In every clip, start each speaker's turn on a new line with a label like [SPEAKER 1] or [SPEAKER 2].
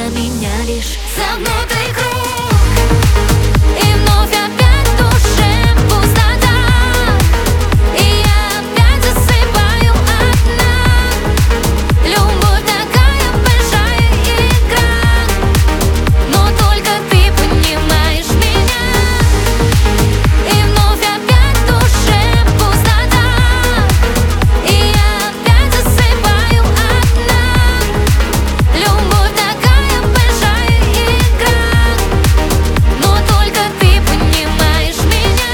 [SPEAKER 1] меня лишь замкнутый круг. И вновь опять в душе пустота, и я опять засыпаю одна. Любовь такая большая игра, но только ты понимаешь меня. И вновь опять в душе пустота, и я опять засыпаю одна. Любовь такая большая игра, но только ты понимаешь меня.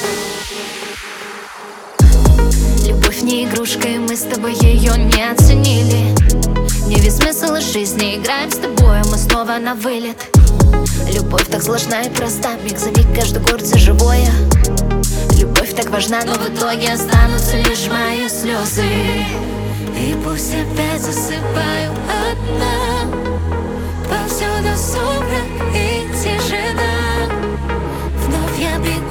[SPEAKER 1] Любовь не игрушка, и мы с тобой ее не оценили. Не весь смысл жизни, играем с тобой, мы снова на вылет. Любовь так сложна и проста, миг за миг каждый год за живое. Любовь так важна, но в итоге останутся лишь мои слезы. И пусть опять засыпаю одна, повсюду сумрак и тишина. Вновь я бегу